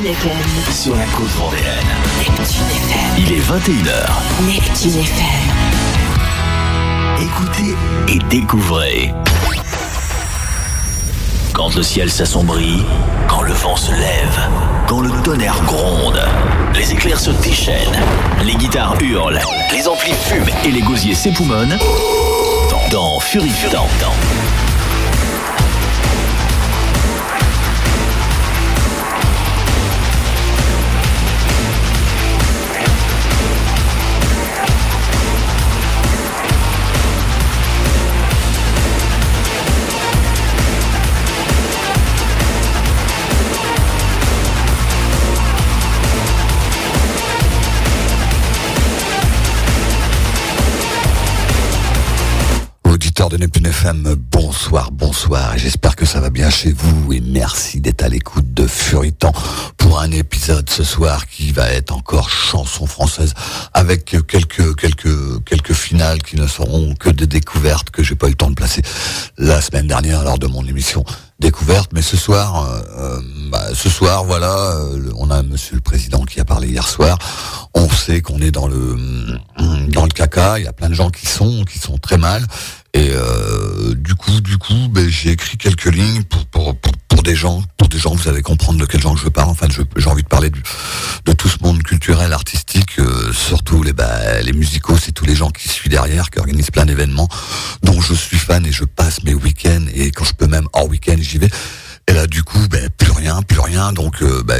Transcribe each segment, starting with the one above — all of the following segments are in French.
Neptune FM. Sur la côte vendéenne. Neptune FM. Il est 21h. Neptune FM. Écoutez et découvrez. Quand le ciel s'assombrit, quand le vent se lève, quand le tonnerre gronde, les éclairs se déchaînent, les guitares hurlent, les amplis fument et les gosiers s'époumonnent, dans Furitant. De Neptune FM, bonsoir, et j'espère que ça va bien chez vous, et merci d'être à l'écoute de Furitant pour un épisode ce soir qui va être encore chanson française avec quelques finales qui ne seront que des découvertes que j'ai pas eu le temps de placer la semaine dernière lors de mon émission Découverte. Mais ce soir, voilà, on a Monsieur le Président qui a parlé hier soir. On sait qu'on est dans le caca. Il y a plein de gens qui sont très mal. Et du coup, j'ai écrit quelques lignes pour des gens. Vous allez comprendre de quel genre je parle. Enfin, j'ai envie de parler de tout ce monde culturel, artistique, surtout les musicaux, c'est tous les gens qui suivent derrière, qui organisent plein d'événements, dont je suis fan et je passe mes week-ends, et quand je peux même hors week-end, j'y vais. Et là, du coup, plus rien. Donc,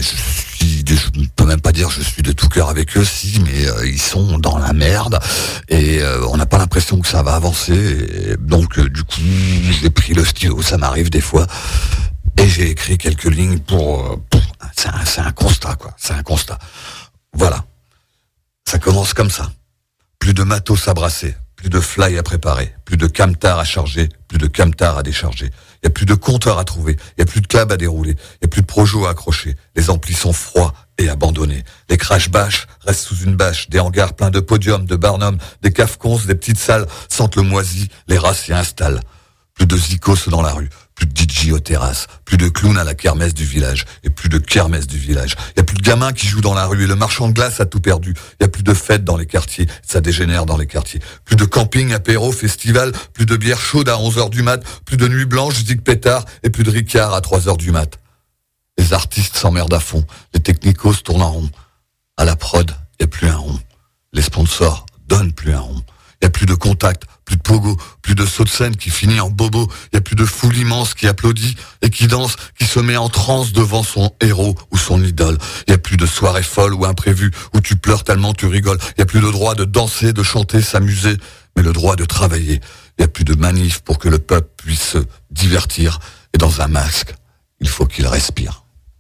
je ne peux même pas dire je suis de tout cœur avec eux, mais ils sont dans la merde et on n'a pas l'impression que ça va avancer. Et donc, du coup, j'ai pris le stylo, ça m'arrive des fois, et j'ai écrit quelques lignes c'est un constat, quoi. C'est un constat. Voilà. Ça commence comme ça. Plus de matos à brasser, plus de fly à préparer, plus de camtar à charger, plus de camtar à décharger. Il n'y a plus de compteurs à trouver, il n'y a plus de câbles à dérouler, il n'y a plus de projos à accrocher. Les amplis sont froids et abandonnés. Les crash-bâches restent sous une bâche, des hangars pleins de podiums, de barnums, des cafcons, des petites salles sentent le moisi, les rats s'y installent. Plus de zikos dans la rue, plus de DJ aux terrasses, plus de clowns à la kermesse du village, et plus de kermesse du village. Il y a plus de gamins qui jouent dans la rue, et le marchand de glace a tout perdu. Il y a plus de fêtes dans les quartiers, ça dégénère dans les quartiers. Plus de camping, apéro, festival, plus de bière chaude à 11h du mat, plus de nuit blanche, zig pétard, et plus de ricard à 3h du mat. Les artistes s'emmerdent à fond, les technicos tournent en rond. À la prod, il n'y a plus un rond. Les sponsors donnent plus un rond. Il n'y a plus de contact, plus de pogo, plus de saut de scène qui finit en bobo. Il n'y a plus de foule immense qui applaudit et qui danse, qui se met en transe devant son héros ou son idole. Il n'y a plus de soirée folle ou imprévue où tu pleures tellement tu rigoles. Il n'y a plus le droit de danser, de chanter, s'amuser, mais le droit de travailler. Il n'y a plus de manif pour que le peuple puisse se divertir. Et dans un masque, il faut qu'il respire.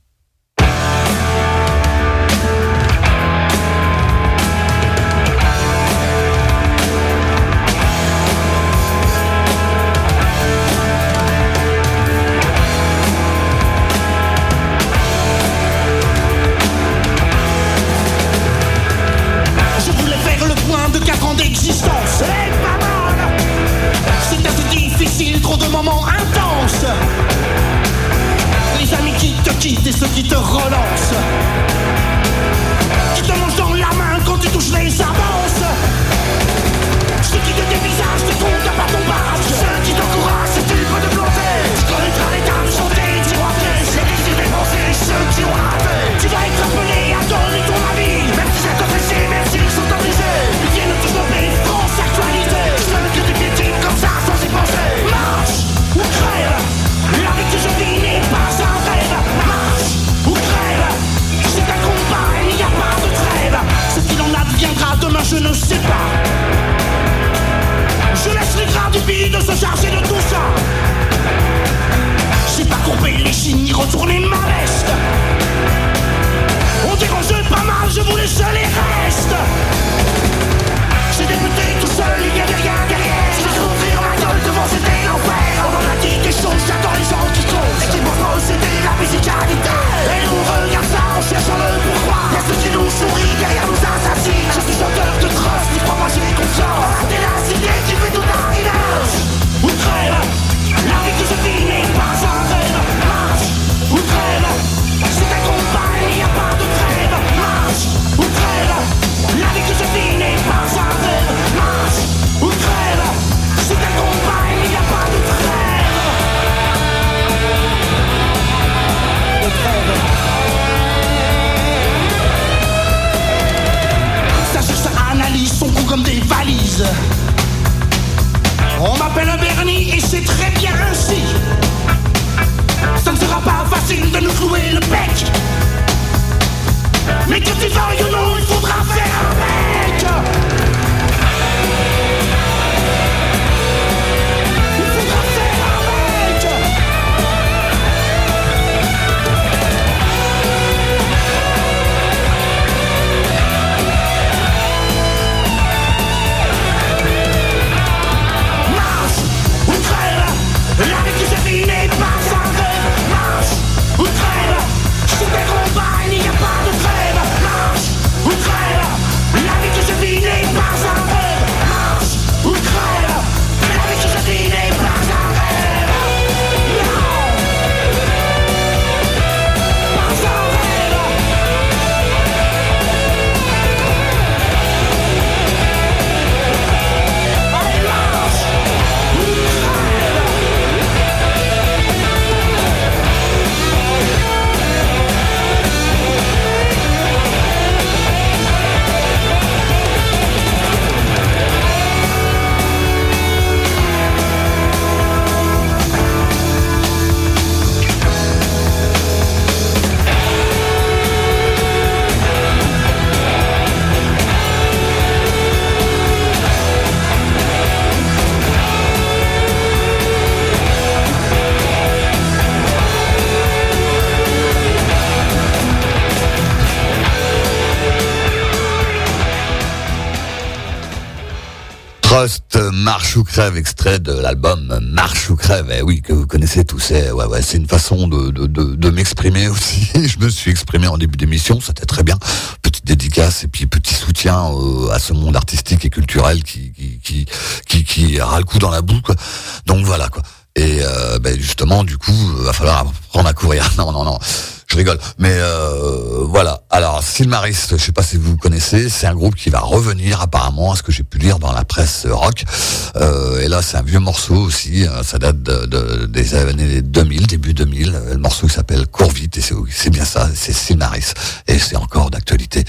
D'existence, c'est pas mal. C'est assez difficile, trop de moments intenses. Les amis qui te quittent et ceux qui te relancent, qui te mangent dans la main quand tu touches les avances. Ceux qui te dévisagent, te comptent à part ton barrage. Ceux qui t'encouragent, si tu peux te planter. Tu connaîtras l'état de chanter, tu vas faire. Ceux qui s'y dépensés, ceux qui ont raté. Tu vas être appelé à donner ton avis, même si c'est officiel, même s'ils sont obligés. Ils viennent tous nos pays, France, actualité. Ceux que tu piétines comme ça sans y penser. Marche ou crève, la vie que je vis n'est pas un rêve. Marche ou crève, c'est un combat et il n'y a pas de trêve. Ce qu'il en adviendra demain je ne sais pas. Je laisse les gras du bide se charger de tout ça. J'ai pas courbé les chines ni retourné ma veste. On dérange pas mal, je vous laisse les restes. J'ai débuté tout seul, il y avait rien derrière. Je vais ouvrir ma gueule devant c'était l'enfer. On en a dit des choses, j'attends les gens qui comptent. Et qui pour posséder la musicalité. Et nous on regarde ça en cherchant le pourquoi. Y'a ceux qui nous sourient, derrière nous assassinent. Je suis chanteur de trust, ni crois-moi j'ai confiance. La ténacité qui fait tout arriver. Ou crève, la vie que je vis Frost, Marche ou crève, extrait de l'album Marche ou crève, oui, que vous connaissez tous. C'est une façon de m'exprimer aussi. Je me suis exprimé en début d'émission, c'était très bien. Petite dédicace et puis petit soutien à ce monde artistique et culturel qui aura le coup dans la boue, quoi. Donc voilà, quoi. Et justement, du coup, va falloir apprendre à courir. Non. Je rigole, mais voilà. Alors, Silmaris, je sais pas si vous connaissez, c'est un groupe qui va revenir apparemment, à ce que j'ai pu lire dans la presse rock. Et là, c'est un vieux morceau aussi. Ça date des années 2000, début 2000. Le morceau qui s'appelle Cours vite, et c'est bien ça. C'est Silmaris, et c'est encore d'actualité.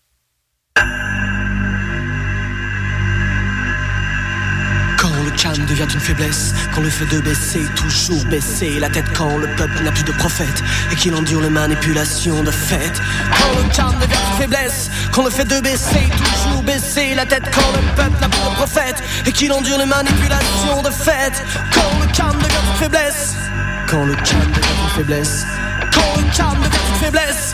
Quand le calme devient une faiblesse, quand le fait de baisser, toujours baisser la tête, quand le peuple n'a plus de prophète et qu'il endure les manipulations de fait. Quand le calme devient une faiblesse, quand le fait de baisser, toujours baisser la tête, quand le peuple n'a plus de prophète et qu'il endure les manipulations de fait. Quand le calme devient une faiblesse, quand le calme devient une faiblesse, quand le calme devient une faiblesse.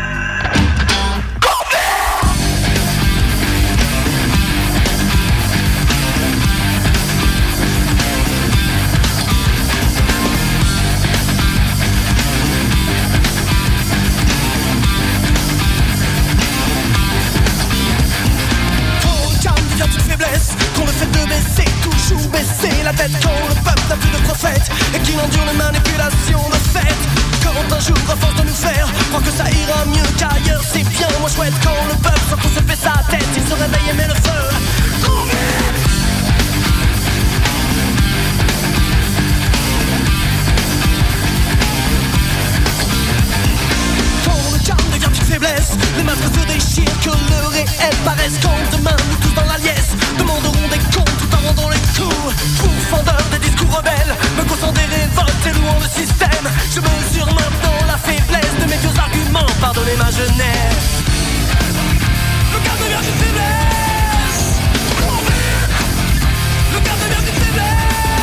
Qu'on le fait de baisser, toujours baisser la tête, quand le peuple n'a plus de prophète et qu'il endure les manipulations de fait. Quand un jour à force de nous faire croire que ça ira mieux qu'ailleurs, c'est bien moins chouette. Quand le peuple sans qu'on se fait sa tête, il se réveille et met le feu. Faiblesse, les masques se déchirent, que le réel paraisse. Quand demain nous tous dans la liesse demanderont des comptes tout en rendant les coups. Pourfendeur des discours rebelles, me causant des révoltes et louant le système. Je mesure maintenant la faiblesse de mes vieux arguments. Pardonnez ma jeunesse. Le calme devient une faiblesse. Le calme devient une faiblesse.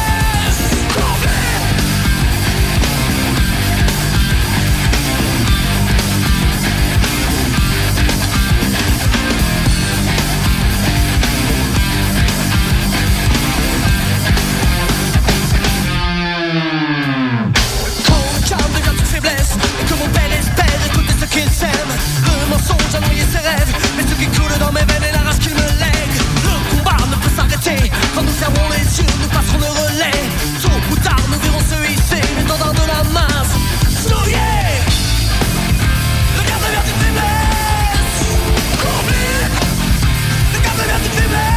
Le mensonge a noyé ses rêves, mais ce qui coule dans mes veines est la rage qu'il me lègue. Le combat ne peut s'arrêter, quand nous fermerons les yeux, nous passerons le relais. Tôt ou tard, nous verrons se hisser, l'étendard de la masse. Souriez. Le garde devient une faiblesse. Le garde devient une faiblesse.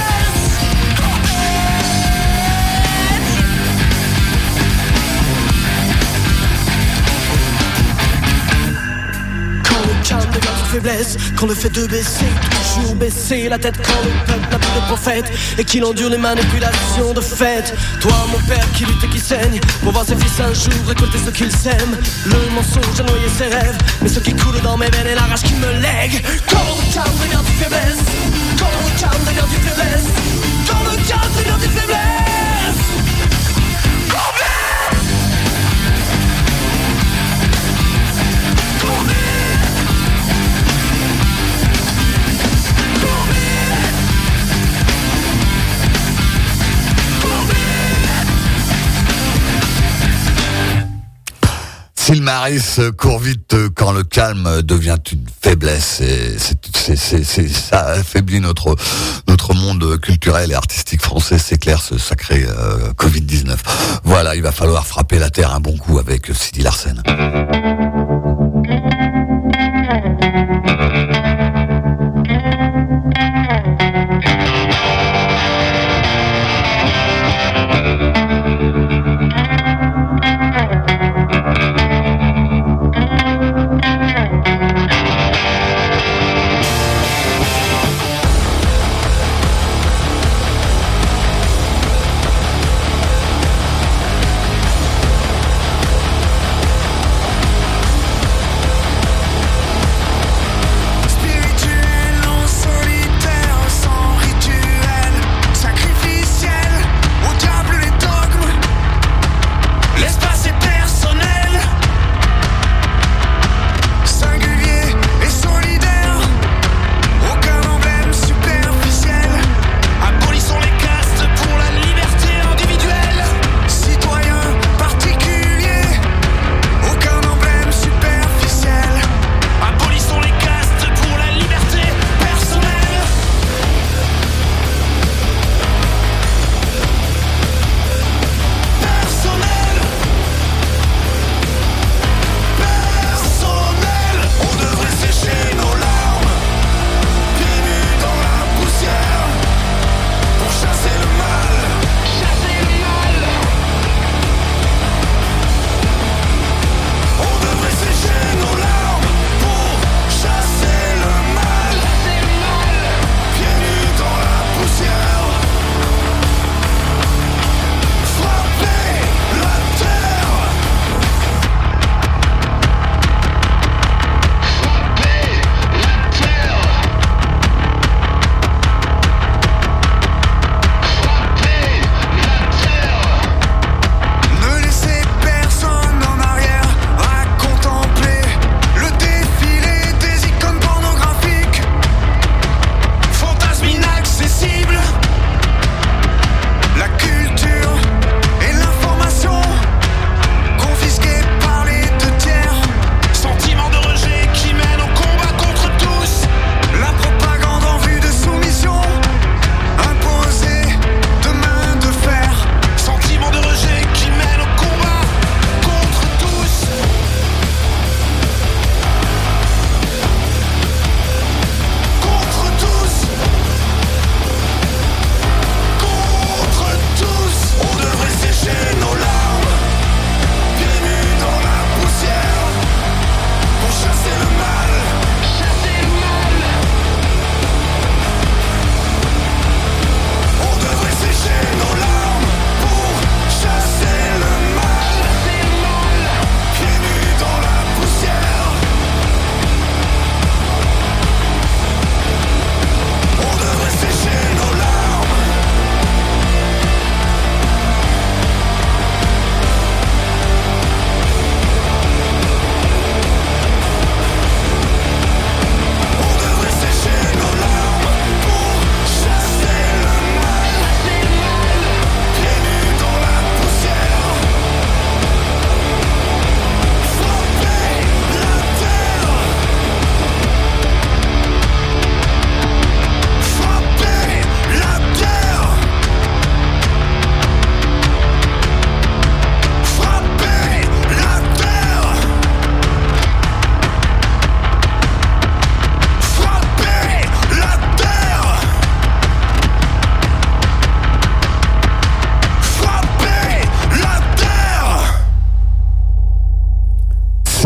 Faiblesse, quand le fait de baisser, toujours baisser la tête, quand le peuple n'a plus de prophète et qu'il endure les manipulations de fait. Toi mon père qui lutte et qui saigne pour voir ses fils un jour récolter ce qu'ils sèment. Le mensonge a noyé ses rêves, mais ce qui coule dans mes veines est la rage qui me lègue. Quand le calme devient une faiblesse, quand le calme devient une faiblesse, quand le calme devient une faiblesse. Silmaris, court vite quand le calme devient une faiblesse. Ça affaiblit notre monde culturel et artistique français, c'est clair, ce sacré Covid-19. Voilà, il va falloir frapper la terre un bon coup avec Sidi Larsen.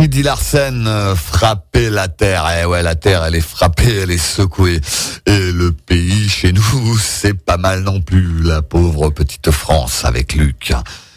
Sidi Larsen, frapper la terre. Eh ouais, la terre, elle est frappée, elle est secouée. Et le pays, chez nous, c'est pas mal non plus. La pauvre petite France avec Luc.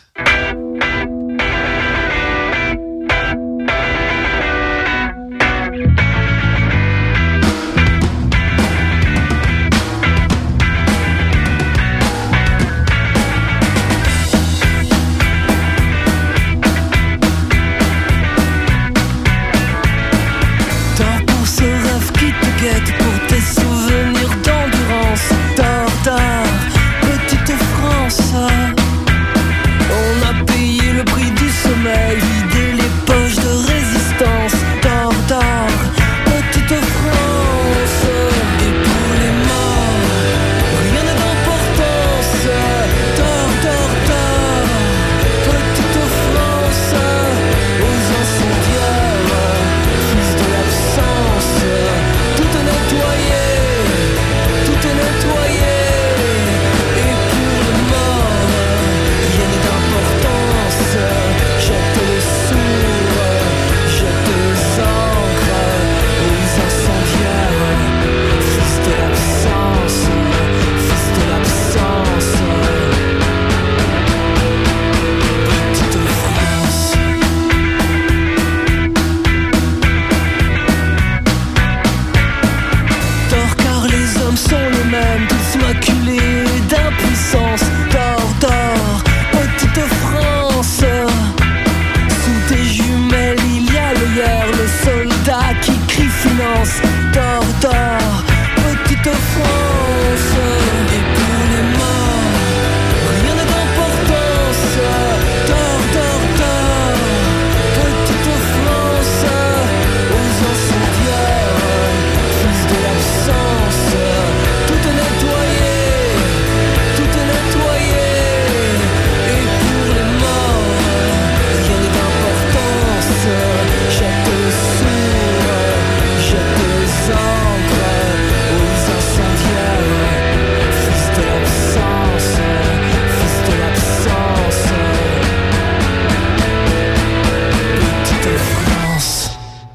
Pour tes souvenirs d'endurance, dors, dors, petite France. On a payé le prix du sommeil, vidé les poches de résistance. Dors, dors, petite France. Et pour les morts, rien n'a d'importance. Dors, dors, dors, petite France. Aux incendiaires, fils de l'absence. Tout est nettoyé, et pour le mort, rien n'est d'importance. Jette les sourds, jette les encres aux incendiaires. Fils de l'absence, fils de l'absence. Petite France. Dors car les hommes sont les mêmes, tous maculés d'impuissance. Dors, dors, petite France. Sous tes jumelles il y a le hier, le soldat qui crie finance. Dors, dors, petite France. Et pour les morts, rien n'a d'importance. Dors, dors, dors, petite France. Aux incendiaires, fils de l'absence. Tout est nettoyé, et pour les morts, rien n'est d'importance. Jette les sourds, jette les encres aux incendiaires. Fils de l'absence, fils de l'absence. Petite France.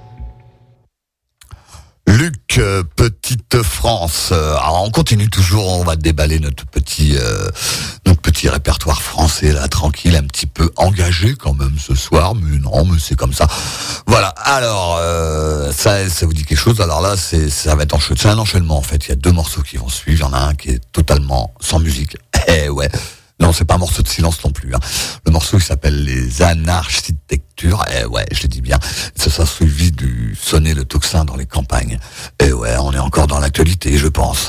Luc, petite France. Alors on continue toujours, on va déballer notre petit répertoire français là, tranquille, un petit peu engagé quand même ce soir, mais non, mais c'est comme ça. Voilà. Alors ça vous dit quelque chose? Alors là, ça va être c'est un enchaînement en fait. Il y a deux morceaux qui vont suivre. Il y en a un qui est totalement sans musique. Eh ouais. Non, c'est pas un morceau de silence non plus. Hein. Le morceau il s'appelle Les Anarchitectures. Eh ouais, je le dis bien. Ça sera suivi du sonner le tocsin dans les campagnes. Eh ouais, on est encore dans l'actualité, je pense.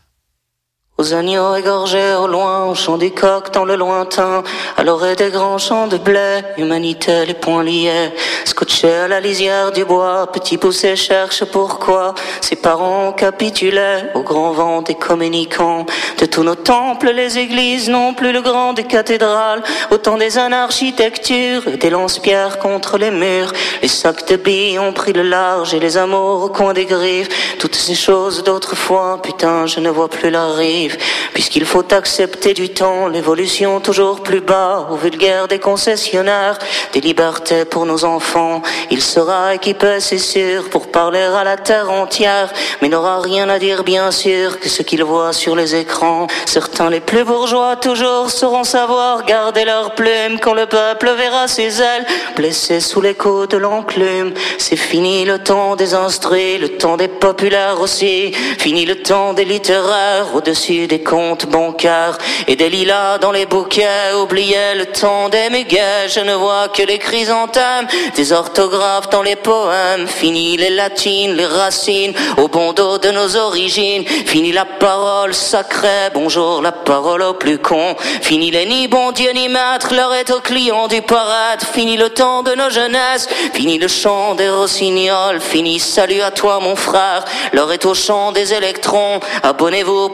Aux agneaux égorgés au loin, au chant du coq dans le lointain, à l'orée des grands champs de blé, humanité les poings liés, scotché à la lisière du bois, petit poussé cherche pourquoi ses parents capitulaient au grand vent des communicants. De tous nos temples, les églises n'ont plus le grand des cathédrales, autant des anarchitectures et des lance-pierres contre les murs. Les sacs de billes ont pris le large et les amours au coin des griffes. Toutes ces choses d'autrefois, putain, je ne vois plus la rive. Puisqu'il faut accepter du temps l'évolution toujours plus bas au vulgaire des concessionnaires, des libertés pour nos enfants. Il sera équipé, c'est sûr, pour parler à la terre entière, mais n'aura rien à dire bien sûr que ce qu'il voit sur les écrans. Certains les plus bourgeois toujours sauront savoir garder leurs plumes quand le peuple verra ses ailes blessées sous les coups de l'enclume. C'est fini le temps des instruits, le temps des populaires aussi, fini le temps des littéraires au-dessus des comptes bancaires et des lilas dans les bouquets. Oubliez le temps des muguets, je ne vois que les chrysanthèmes, des orthographes dans les poèmes. Fini les latines, les racines au bon dos de nos origines. Fini la parole sacrée, bonjour la parole au plus con. Fini les ni bon Dieu ni maître, l'heure est aux clients du paraître. Fini le temps de nos jeunesses, fini le chant des rossignols. Fini salut à toi mon frère, l'heure est au chant des électrons. Abonnez-vous au peuple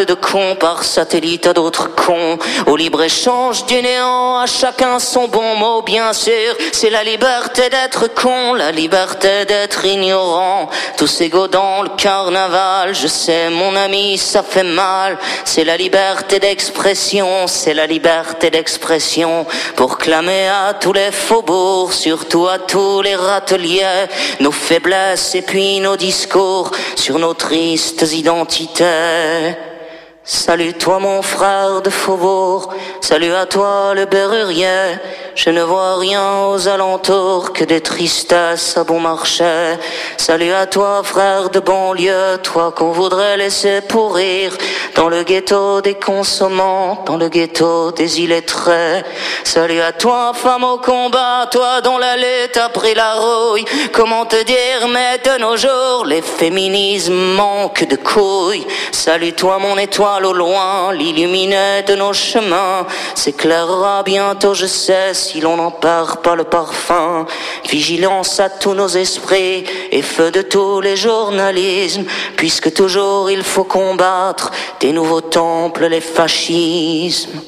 de cons par satellite à d'autres cons. Au libre-échange du néant, à chacun son bon mot, bien sûr. C'est la liberté d'être con, la liberté d'être ignorant. Tous égaux dans le carnaval, je sais mon ami, ça fait mal. C'est la liberté d'expression, c'est la liberté d'expression. Pour clamer à tous les faubourgs, surtout à tous les râteliers, nos faiblesses et puis nos discours sur nos tristes identités. Salut toi mon frère de faubourg, salut à toi le berrurier. Je ne vois rien aux alentours que des tristesses à bon marché. Salut à toi frère de banlieue, toi qu'on voudrait laisser pourrir dans le ghetto des consommants, dans le ghetto des illettrés. Salut à toi femme au combat, toi dont la lutte a pris la rouille. Comment te dire mais de nos jours les féminismes manquent de couilles. Salut toi mon étoile au loin, l'illuminé de nos chemins s'éclairera bientôt, je sais, si l'on n'en perd pas le parfum. Vigilance à tous nos esprits et feu de tous les journalismes, puisque toujours il faut combattre des nouveaux temples les fascismes.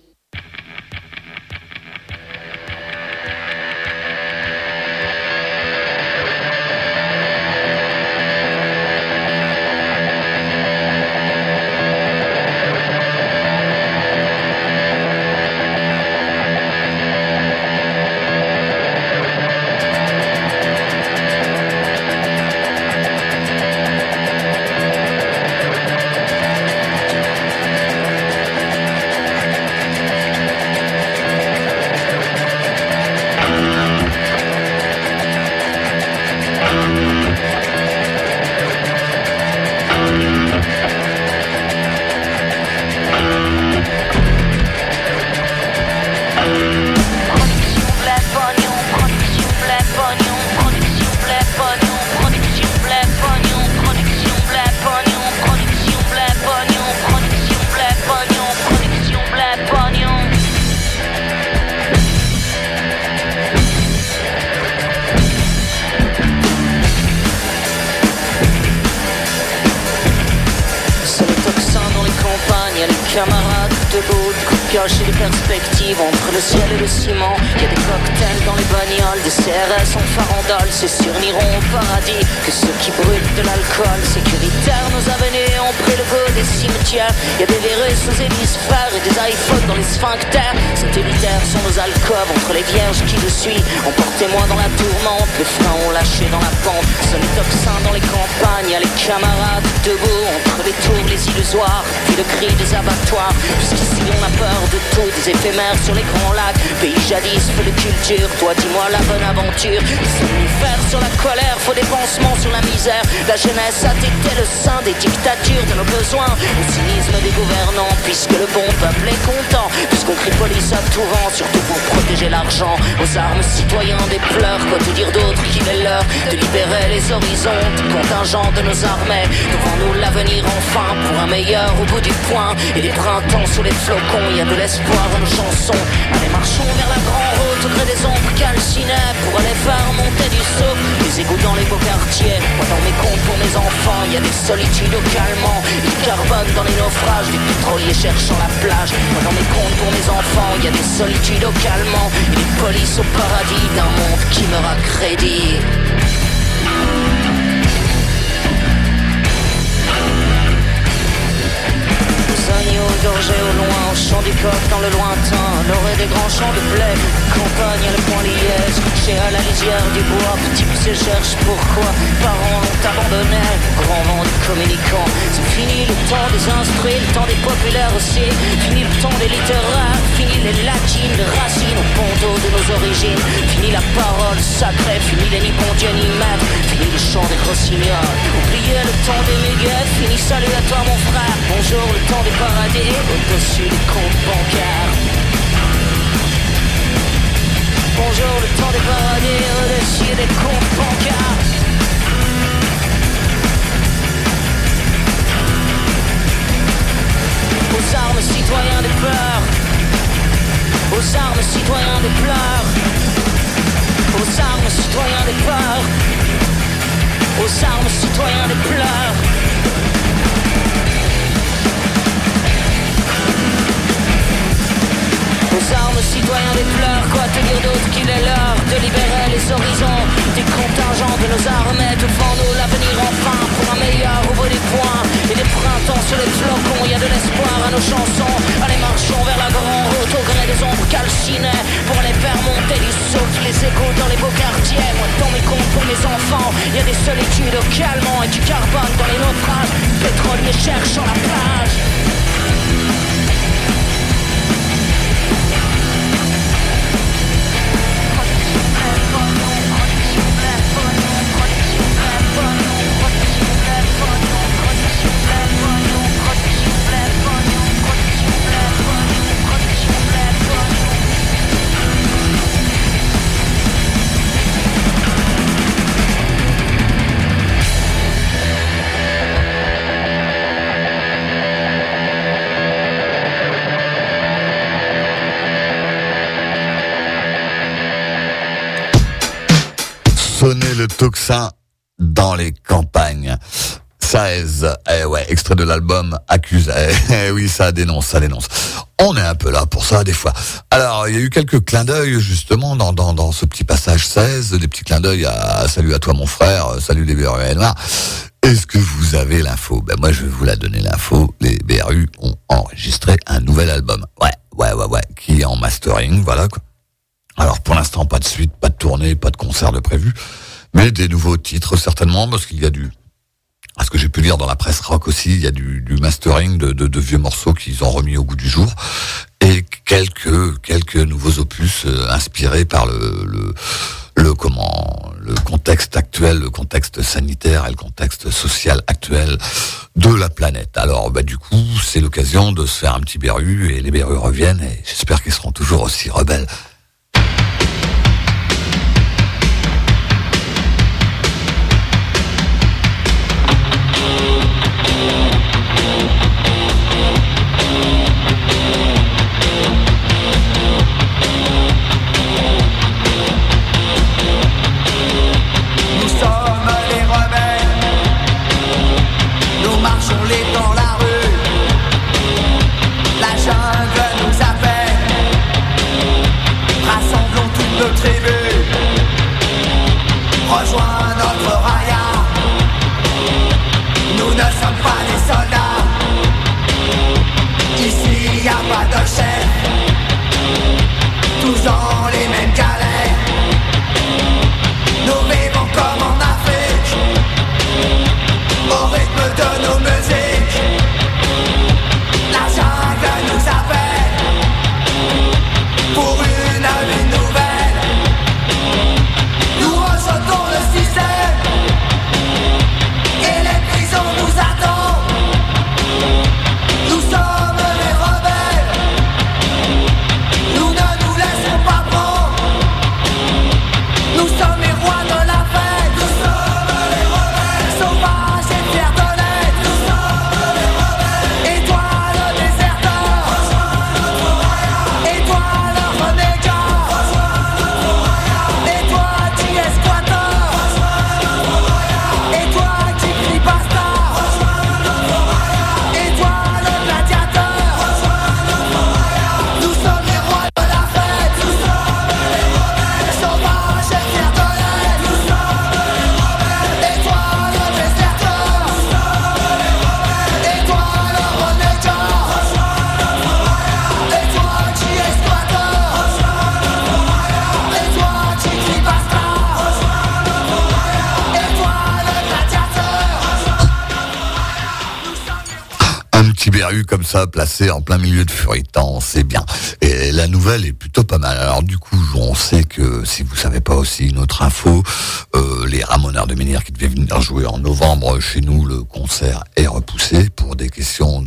Camarades debout, cacher des perspectives entre le ciel et le ciment. Il y a des cocktails dans les bagnoles, des CRS en farandole. C'est sûr n'iront au paradis que ceux qui brûlent de l'alcool. Sécuritaires, nos avenues ont pris le goût des cimetières. Il y a des virus aux hémisphères et des iPhones dans les sphincters. Satellitaires sont nos alcôves entre les vierges qui nous suivent. Emportez-moi dans la tourmente, les freins ont lâché dans la pente. Sont les toxins dans les campagnes, il y a les camarades debout entre les tours, les illusoires, puis le cri des abattoirs. Jusqu'ici on a peur de tout, des éphémères sur les grands lacs. Pays jadis, peu de culture, toi dis-moi la bonne aventure. Les somnifères sur la colère, faux des pansements sur la misère. La jeunesse a été le sein des dictatures de nos besoins. Le cynisme des gouvernants, puisque le bon peuple est content. Puisqu'on crie police à tout vent, surtout pour protéger l'argent. Aux armes citoyens des pleurs, quoi te dire d'autre qu'il est l'heure de libérer les horizons du contingent de nos armées. Devant nous l'avenir enfin, pour un meilleur au bout du point. Et les printemps sous les flocons, il y a de l'espoir dans nos chansons. Allez marchons vers la grande route, au gré des ombres calcinées, pour aller faire monter du saut les égouts dans les beaux quartiers. Moi dans mes comptes pour mes enfants, il y a des solitudes au calmant, du carbone dans les naufrages, des pétroliers cherchant la plage. Moi dans mes comptes pour mes enfants, il y a des solitudes au calmant, et des polices au paradis d'un monde qui meurt à crédit. Agneaux gorgés au loin, au chant du coq dans le lointain, l'orée des grands champs de blé, campagne à le point liège, couché à la lisière du bois, petit poussé cherche pourquoi, parents l'ont abandonné, grand vent de communicants. C'est fini le temps des instruits, le temps des populaires aussi, fini le temps des littéraires, fini les latines, les racines au pondeau de nos origines, fini la parole sacrée, fini les ni bon Dieu ni maître, fini le chant des rossignols, oubliez le temps des muguettes, fini salut à toi mon frère, bonjour le temps des paradis au-dessus des comptes bancaires. Bonjour le temps des paradis au-dessus des comptes bancaires. Aux armes citoyens de pleurs, aux armes citoyens de pleurs, aux armes citoyens de pleurs, aux armes citoyens de pleurs. le citoyen des pleurs, quoi te dire d'autre qu'il est l'heure de libérer les horizons des contingents de nos armées, tout devant nous l'avenir enfin pour un meilleur au bout des points et des printemps sur les flocons. Y a de l'espoir à nos chansons, allez marchons vers la grande route au gré des ombres calcinées pour aller faire monter du souffle les égouts dans les beaux quartiers. Moi dans mes comptes pour mes enfants, y a des solitudes au calmant et du carbone dans les naufrages, pétrole ne cherche sur la plage. Sonner le tocsin dans les campagnes. 16, ouais, extrait de l'album Accuse. Oui, ça dénonce, ça dénonce. On est un peu là pour ça, des fois. Alors, il y a eu quelques clins d'œil, justement, dans ce petit passage 16, des petits clins d'œil à salut à toi, mon frère, salut les BRU noirs. Est-ce que vous avez l'info? Ben, moi, je vais vous la donner, l'info. Les BRU ont enregistré un nouvel album. Ouais, qui est en mastering, voilà, quoi. Alors, pour l'instant, pas de suite, pas de tournée, pas de concert de prévu, mais des nouveaux titres, certainement, parce qu'il y a à ce que j'ai pu lire dans la presse rock aussi, il y a du mastering de vieux morceaux qu'ils ont remis au goût du jour, et quelques nouveaux opus inspirés par le contexte actuel, le contexte sanitaire et le contexte social actuel de la planète. Alors, du coup, c'est l'occasion de se faire un petit BRU, et les BRU reviennent, et j'espère qu'ils seront toujours aussi rebelles. Comme ça, placé en plein milieu de Furitan, c'est bien. Et la nouvelle est plutôt pas mal. Alors du coup, on sait que, si vous savez pas aussi une autre info, les Ramoneurs de Menhir qui devaient venir jouer en novembre chez nous, le concert est repoussé pour des questions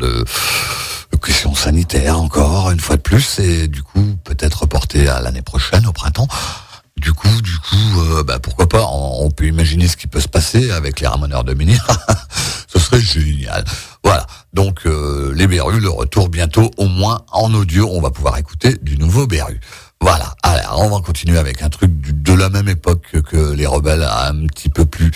questions sanitaires encore, une fois de plus, et du coup, peut-être reporté à l'année prochaine, au printemps. Du coup, pourquoi pas, on peut imaginer ce qui peut se passer avec les Ramoneurs de Menhir. Ce serait génial. Voilà. Donc, les BRU, le retour bientôt, au moins en audio, on va pouvoir écouter du nouveau BRU. Voilà. Alors, on va continuer avec un truc de la même époque que les Rebelles, un petit peu plus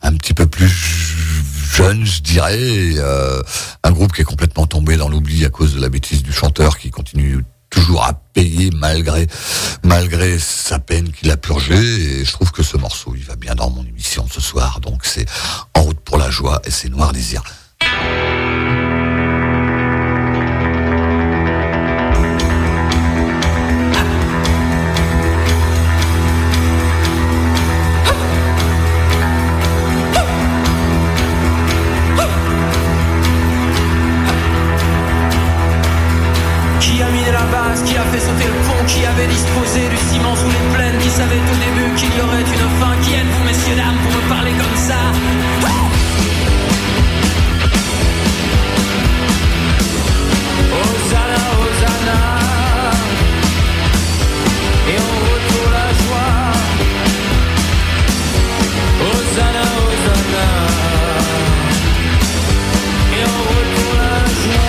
jeune, je dirais. Un groupe qui est complètement tombé dans l'oubli à cause de la bêtise du chanteur qui continue toujours à payer malgré sa peine qu'il a purgée. Et je trouve que ce morceau, il va bien dans mon émission ce soir. Donc c'est En route pour la joie et c'est Noir Désir. Qui a miné la base, qui a fait sauter le pont, qui avait disposé du ciment sous les plaines, qui savait au début qu'il y aurait une fin. Qui êtes-vous, messieurs, dames, pour me parler comme ça? Hosanna, Hosanna, et en route pour la joie. Hosanna, Hosanna, et en route pour la joie.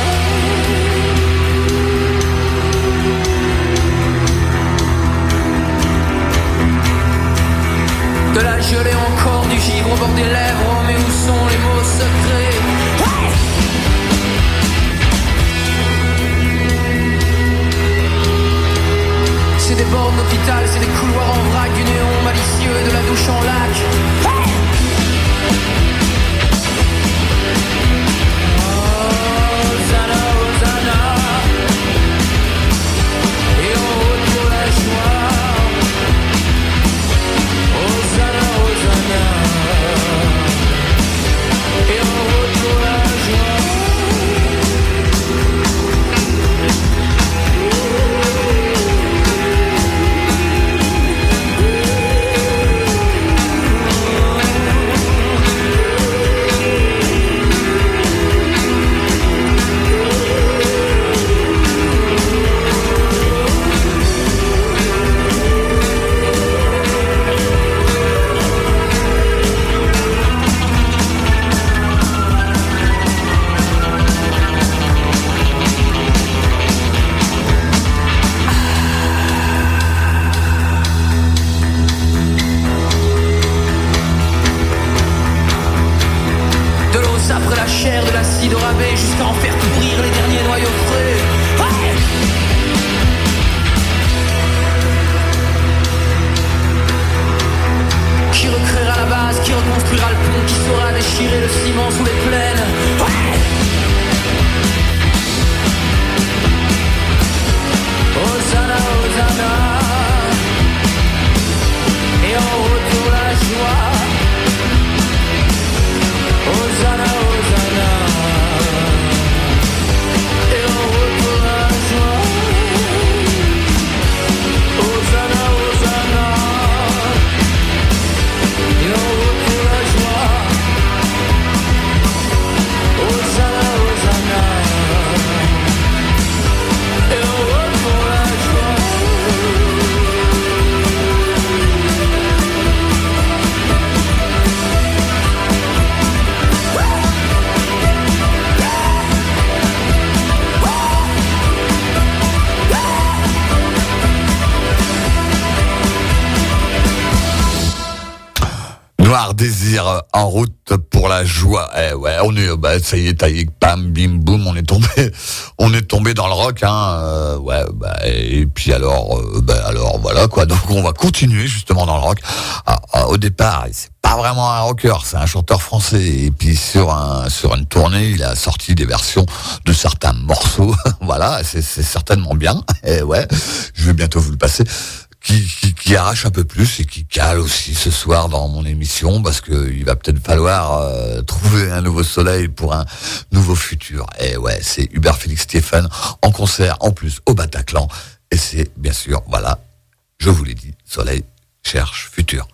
De la gelée encore, du givre au bord des lèvres. Oh, mais où sont les mots secrets? Ouais! C'est des bords d'hôpital, c'est des couloirs en vrac, du néon malicieux et de la douche en lac. Ouais! Hosanna, Hosanna, et en route pour la joie. Hosanna, Hosanna, et en route pour la joie. Après la chair, de l'acide au rabais, jusqu'à en faire pourrir les derniers noyaux frais. Ouais! Qui recréera la base, qui reconstruira le pont, qui saura déchirer le ciment sous les plaines. Ouais! Hosanna, Hosanna, et en route pour la joie. Hosanna, Hosanna, et en route pour la joie. Hosanna, Hosanna, et en route pour la joie. Hosanna, Hosanna, et en route pour la joie. Noir Désir, En route pour la joie. Eh ouais, on est, ça y est, taillé, pam, bim, boum, on est tombé dans le rock, hein. Ouais, et puis alors, voilà quoi. Donc on va continuer justement dans le rock. Au départ, c'est pas vraiment un rocker, c'est un chanteur français. Et puis sur une tournée, il a sorti des versions de certains morceaux. Voilà, c'est certainement bien. Et ouais, je vais bientôt vous le passer. Qui arrache un peu plus et qui cale aussi ce soir dans mon émission, parce que il va peut-être falloir trouver un nouveau soleil pour un nouveau futur. Et ouais, c'est Hubert Félix Stéphane en concert en plus au Bataclan, et c'est bien sûr, voilà, je vous l'ai dit, Soleil cherche futur.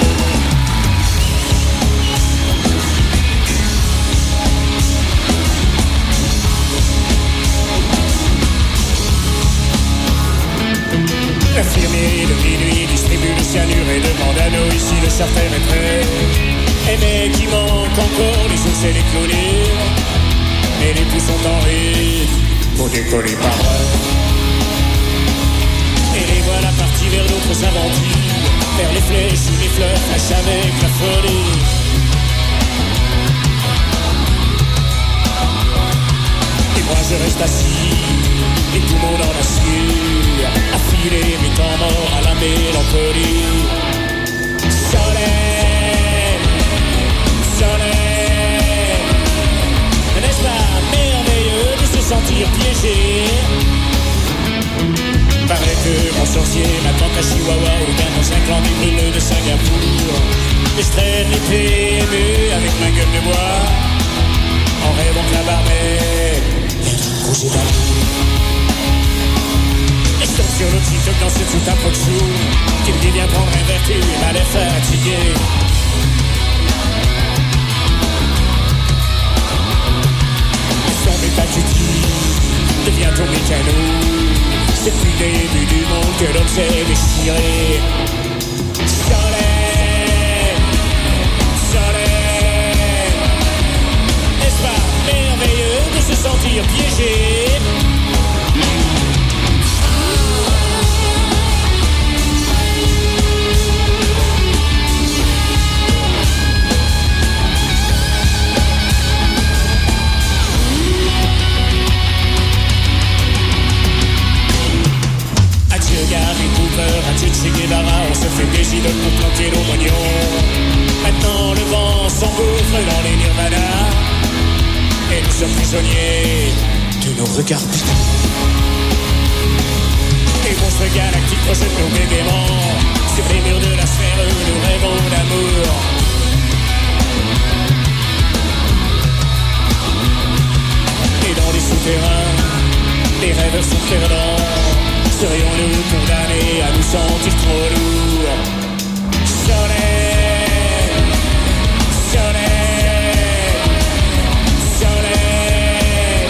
L'infirmier de minuit distribue le cyanure et demande à nous ici de certains retraits. Et mais qui manque encore les os et les clôtures, et les pouls sont en rire pour décoller par heure. Et les voilà partis vers d'autres aventures, vers les flèches ou les fleurs flashent avec la folie. Et moi je reste assis, les poumons dans l'acier. filer mes temps morts à la mélancolie. Soleil, soleil, n'est-ce pas merveilleux de se sentir piégé? Paraît que mon sorcier m'attend à Chihuahua ou bien dans un clan des brûleux de Singapour. Et je traîne les PMU avec ma gueule de bois, en rêvant que la barmaid viendra me causer d'amour. Et je tombe sur l'autre TikTok dans ce tout un pot de chou qui me dit viens prendre un verre, tu m'a l'air fatigué. Son métacutie devient ton mécano. C'est plus le début du monde que l'homme s'est déchiré. Soleil, soleil, n'est-ce pas merveilleux de se sentir piégé? Gary Cooper, adieu Che Guevara, on se fait des idoles pour planter nos moignons. Maintenant le vent s'engouffre dans les nirvanas et nous sommes prisonniers de nos regards pitants. Les monstres galactiques projettent nos bégaiements sur les murs de la sphère où nous rêvons d'amour. Et dans les souterrains, les rêves sont perdants. Serions-nous condamnés à nous sentir trop lourds? Soleil, soleil, soleil,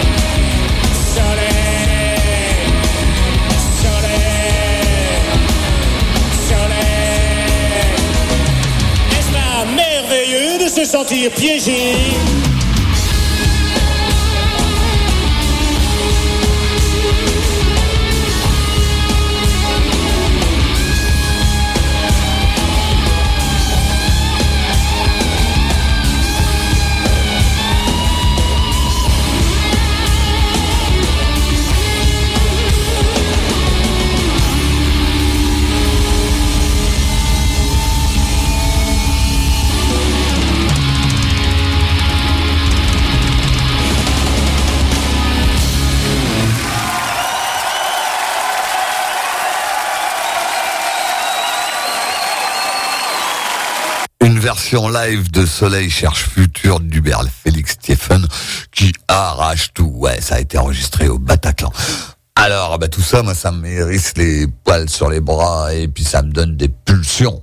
soleil, soleil, soleil. N'est-ce pas merveilleux de se sentir piégé? Version live de Soleil cherche futur d'Hubert Félix Stephen qui arrache tout. Ouais, ça a été enregistré au Bataclan. Alors, tout ça, moi, ça me hérisse les poils sur les bras et puis ça me donne des pulsions.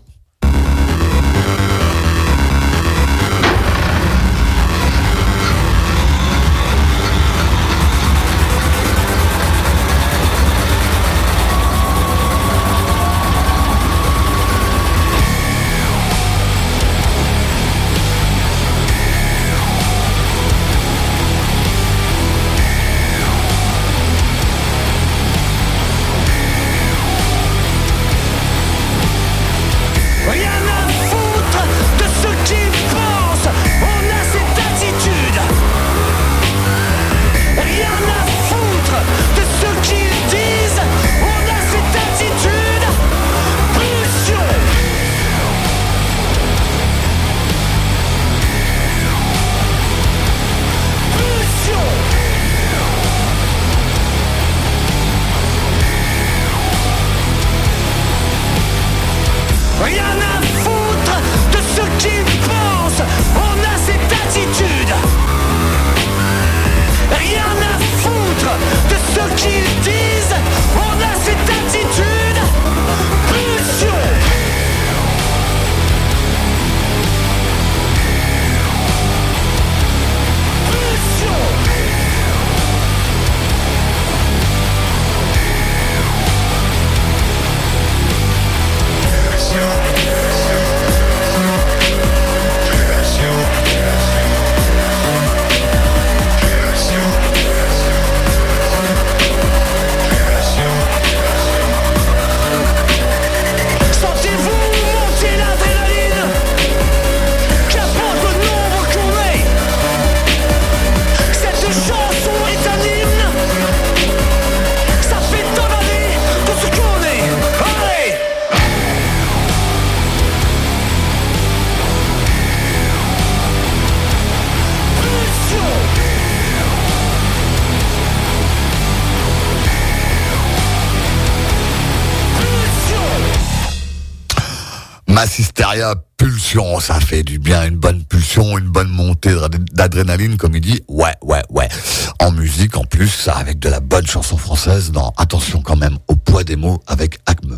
Mass Hysteria, pulsion, ça fait du bien, une bonne pulsion, une bonne montée d'adrénaline, comme il dit. Ouais. En musique, en plus, avec de la bonne chanson française, dans attention quand même au poids des mots avec Acme.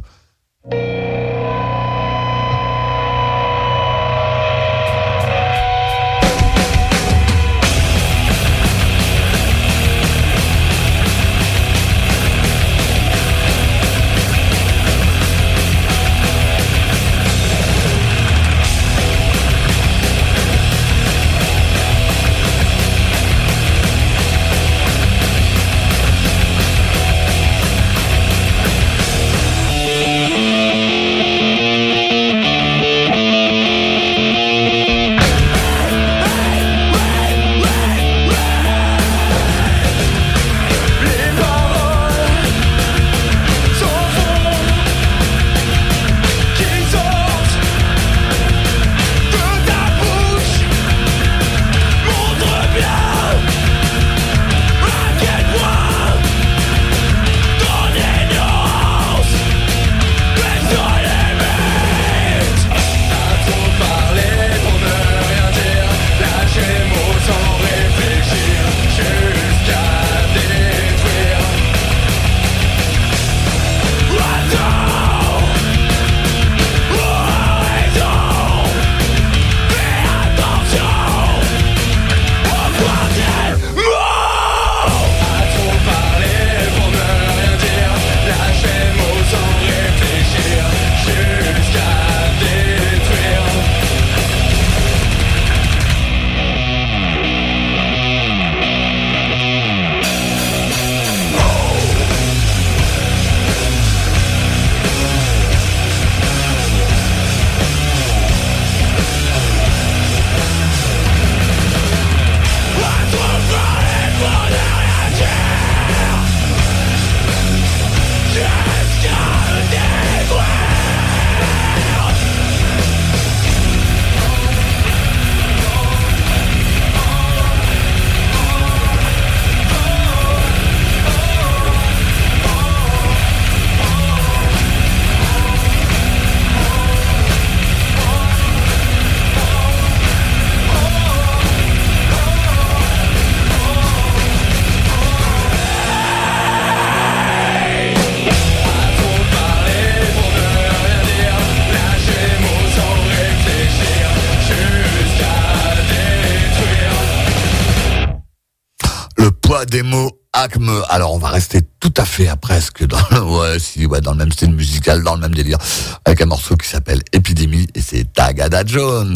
Des mots Acme. Alors on va rester tout à fait presque dans dans le même style musical, dans le même délire, avec un morceau qui s'appelle Épidémie et c'est Tagada Jones.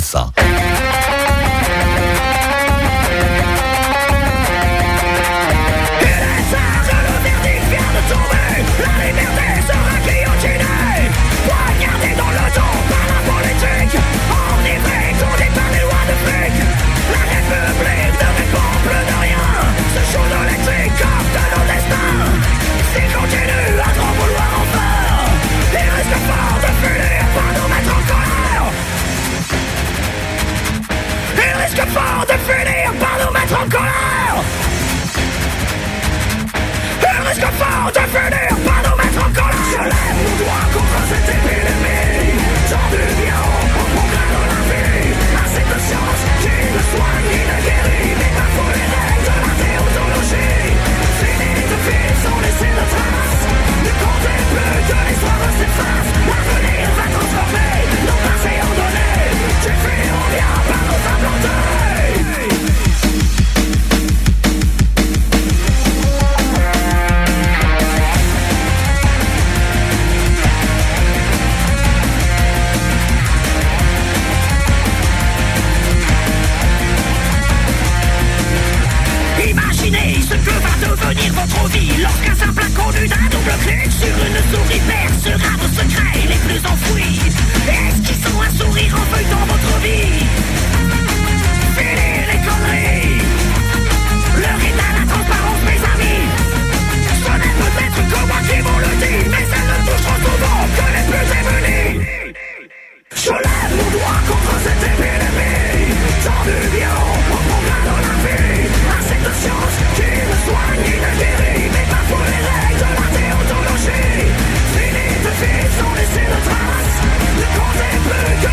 Sans laisser de traces, le compte est plus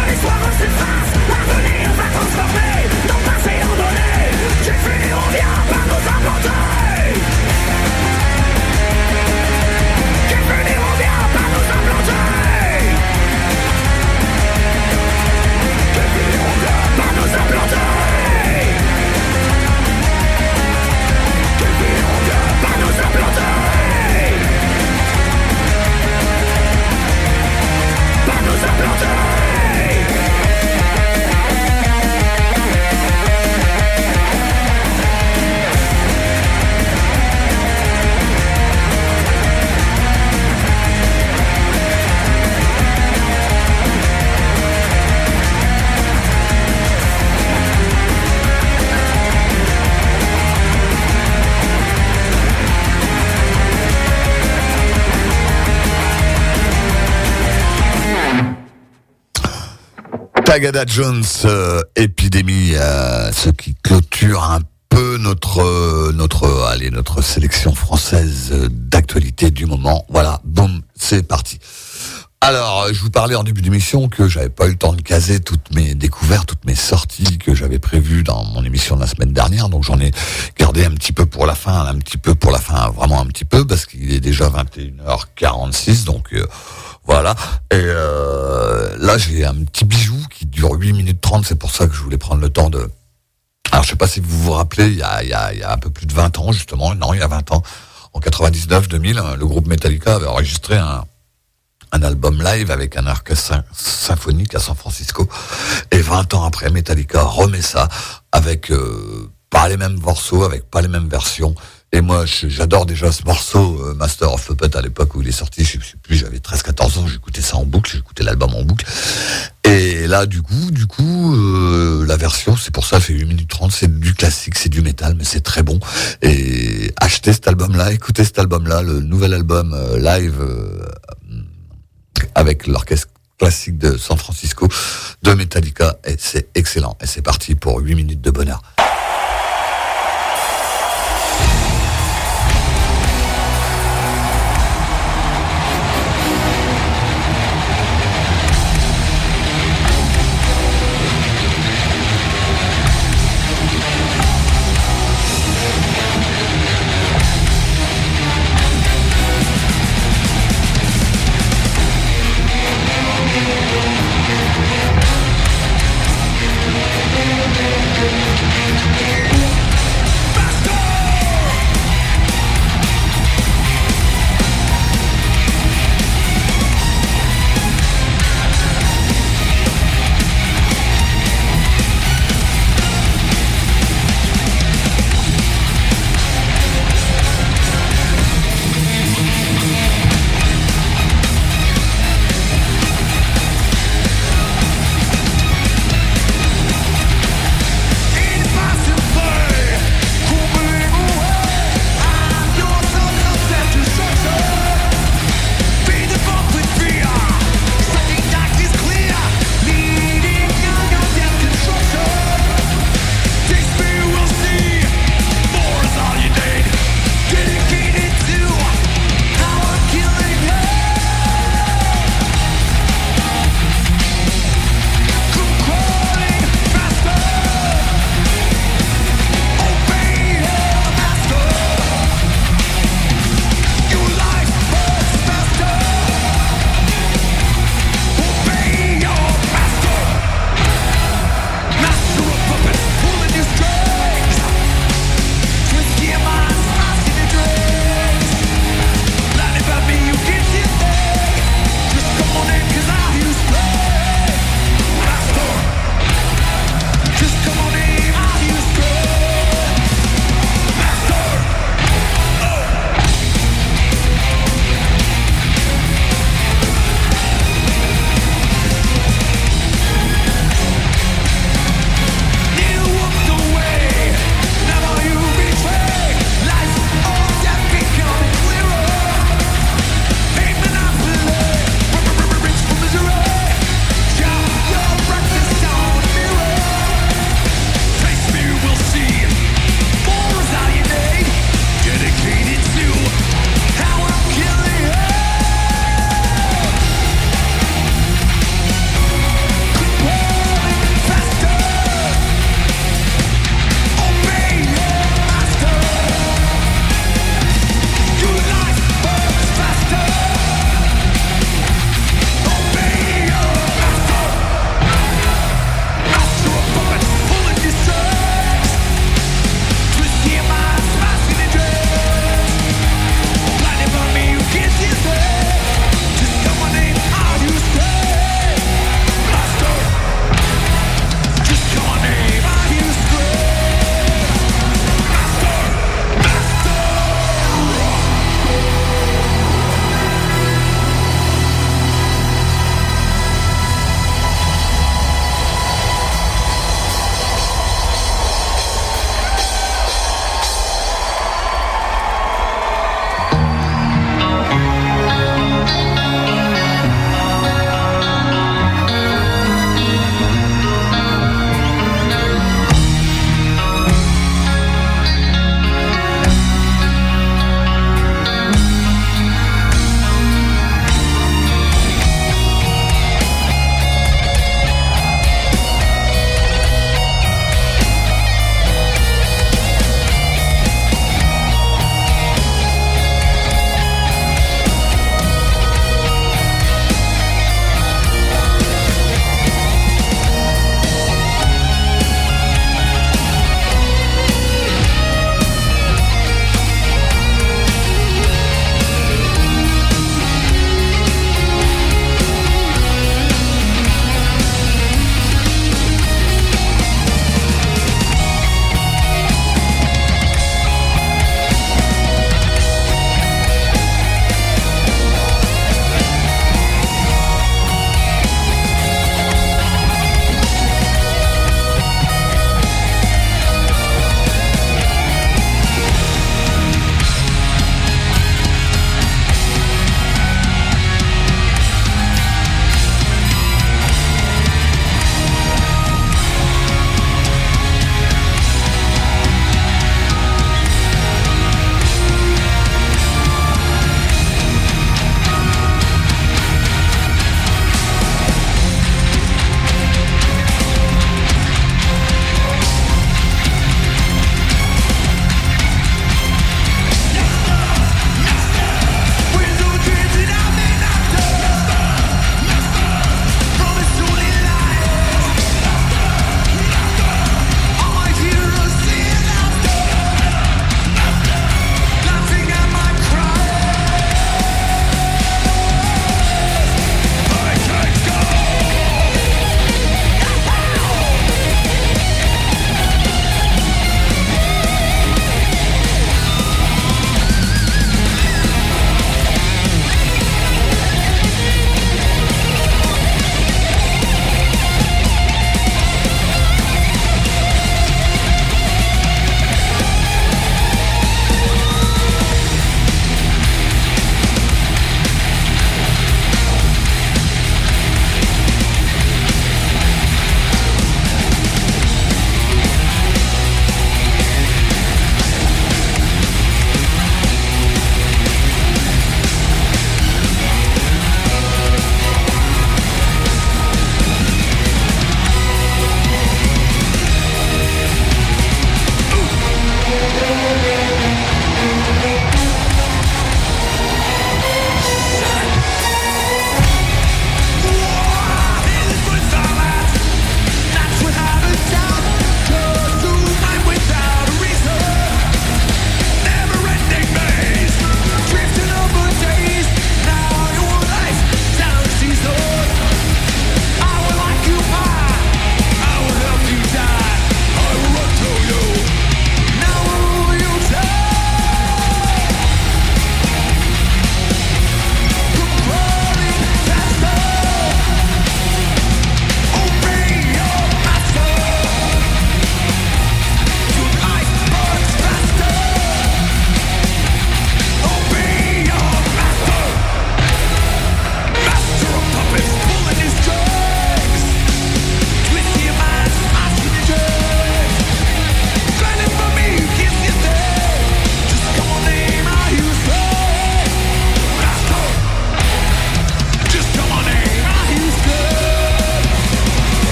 Tagada Jones, Épidémie, ce qui clôture un peu notre sélection française d'actualité du moment. Voilà, boum, c'est parti. Alors, je vous parlais en début d'émission que j'avais pas eu le temps de caser toutes mes découvertes, toutes mes sorties que j'avais prévues dans mon émission de la semaine dernière, donc j'en ai gardé un petit peu pour la fin, vraiment un petit peu, parce qu'il est déjà 21h46, donc voilà. Et là, j'ai un petit bijou qui dure 8 minutes 30, c'est pour ça que je voulais prendre le temps de... Alors, je sais pas si vous vous rappelez, il y a un peu plus de 20 ans, justement, non, il y a 20 ans, en 99-2000, le groupe Metallica avait enregistré un album live avec un orchestre symphonique à San Francisco. Et 20 ans après, Metallica remet ça avec pas les mêmes morceaux, avec pas les mêmes versions. Et moi, j'adore déjà ce morceau, Master of Puppets, à l'époque où il est sorti, je sais plus, j'avais 13-14 ans, j'écoutais ça en boucle, j'écoutais l'album en boucle. Et là, du coup, la version, c'est pour ça, elle fait 8 minutes 30, c'est du classique, c'est du métal, mais c'est très bon. Et achetez cet album-là, écoutez cet album-là, le nouvel album live avec l'orchestre classique de San Francisco de Metallica, et c'est excellent. Et c'est parti pour 8 minutes de bonheur.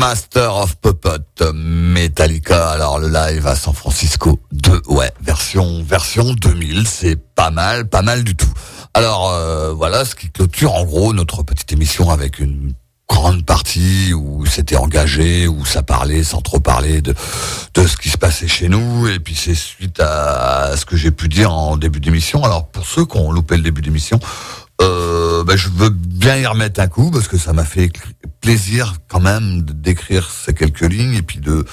Master of Puppet, Metallica. Alors le live à San Francisco, version 2000, c'est pas mal du tout. Alors voilà ce qui clôture en gros notre petite émission avec une grande partie où c'était engagé, où ça parlait sans trop parler de ce qui se passait chez nous, et puis c'est suite à ce que j'ai pu dire en début d'émission. Alors pour ceux qui ont loupé le début d'émission, je veux bien y remettre un coup parce que ça m'a fait plaisir quand même d'écrire ces quelques lignes et puis de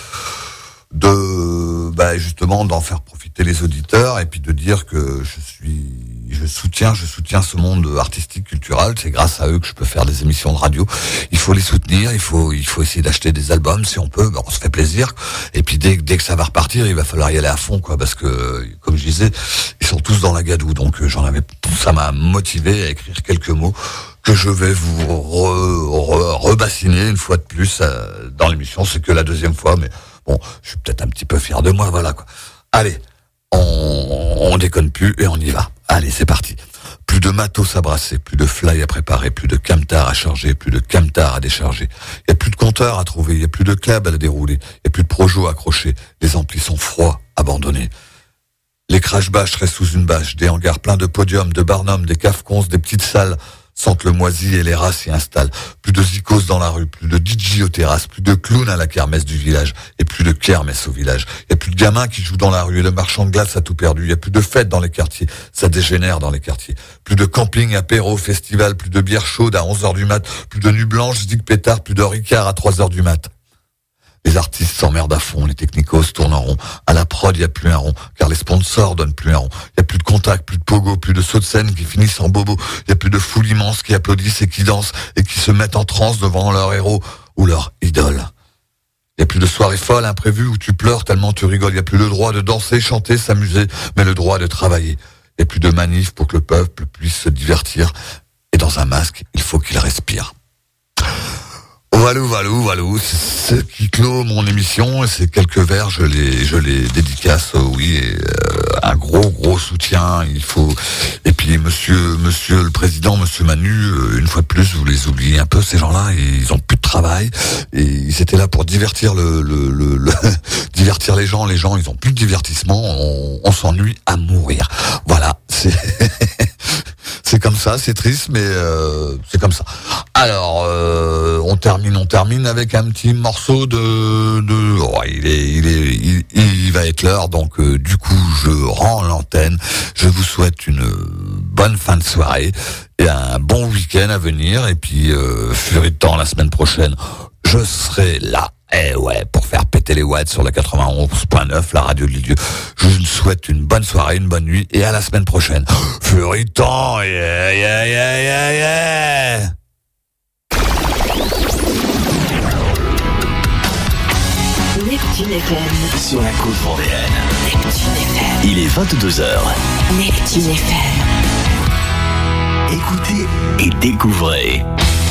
justement d'en faire profiter les auditeurs et puis de dire que je soutiens ce monde artistique, culturel. C'est grâce à eux que je peux faire des émissions de radio. Il faut les soutenir, il faut essayer d'acheter des albums si on peut. On se fait plaisir. Et puis dès que ça va repartir, il va falloir y aller à fond, quoi, parce que comme je disais, ils sont tous dans la gadoue. Donc ça m'a motivé à écrire quelques mots que je vais vous rebassiner une fois de plus dans l'émission. C'est que la deuxième fois, mais bon, je suis peut-être un petit peu fier de moi, voilà quoi. Allez, on déconne plus et on y va. Allez, c'est parti. Plus de matos à brasser, plus de fly à préparer, plus de camtar à charger, plus de camtar à décharger. Il y a plus de compteurs à trouver, il y a plus de clubs à dérouler, il y a plus de projos à accrocher. Les amplis sont froids, abandonnés. Les crash-bâches restent sous une bâche, des hangars pleins de podiums, de barnums, des cafcons, des petites salles sentent le moisi et les rats s'y installent. Plus de zikos dans la rue, plus de DJ aux terrasses, plus de clowns à la kermesse du village et plus de kermesse au village. Il y a plus de gamins qui jouent dans la rue et le marchand de glace a tout perdu. Il y a plus de fêtes dans les quartiers, ça dégénère dans les quartiers. Plus de camping, apéro, festival, plus de bière chaude à 11h du mat, plus de nuit blanche, zig pétard, plus de Ricard à 3h du mat. Les artistes s'emmerdent à fond, les technicos tournent en rond. À la prod, il n'y a plus un rond, car les sponsors donnent plus un rond. Il n'y a plus de contact, plus de pogo, plus de sauts de scène qui finissent en bobo. Il n'y a plus de foules immenses qui applaudissent et qui dansent et qui se mettent en transe devant leur héros ou leur idole. Il n'y a plus de soirées folles, imprévues, où tu pleures tellement tu rigoles. Il n'y a plus le droit de danser, chanter, s'amuser, mais le droit de travailler. Il n'y a plus de manifs pour que le peuple puisse se divertir. Et dans un masque, il faut qu'il respire. Valou, c'est ce qui clôt mon émission, et ces quelques vers, je les dédicace, oui, et un gros soutien, il faut, et puis monsieur le président, monsieur Manu, une fois de plus, vous les oubliez un peu, ces gens-là, ils ont plus de travail, et ils étaient là pour divertir divertir les gens, ils ont plus de divertissement, on s'ennuie à mourir. Voilà, c'est comme ça, c'est triste, mais c'est comme ça. Alors, on termine avec un petit morceau il va être l'heure, donc du coup, je rends l'antenne. Je vous souhaite une bonne fin de soirée et un bon week-end à venir. Et puis, furie de temps, la semaine prochaine, je serai là. Pour faire péter les watts sur la 91.9, la radio de Lisieux. Je vous souhaite une bonne soirée, une bonne nuit, et à la semaine prochaine. Furie de temps, yeah. Neptune FM. Sur la côte vendéenne. Neptune FM. Il est 22h. Neptune FM. Écoutez et découvrez.